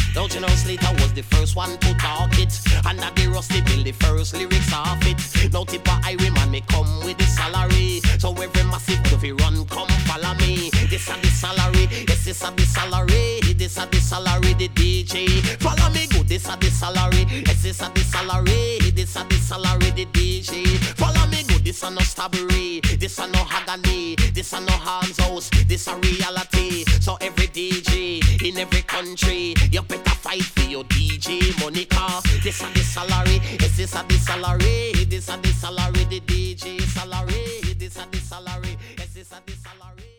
Don't you know Slater was the first one to talk it? And that the Rusty build the first lyrics off it. Now tip a highway man me come with the salary. So every massive if you run, come follow me. This a the salary, yes this a the salary. This a the salary, the DJ. Follow me good, this a the salary. Yes this a the salary. This a the salary, the DJ. Follow me good, this a no stabbery. This a no agony. This a no harm's house. This a reality. So every DJ in every country, you better fight for your DJ money car. This a the salary. Yes this a the salary. This a the salary, the DJ salary. This a the salary. Yes this a the salary.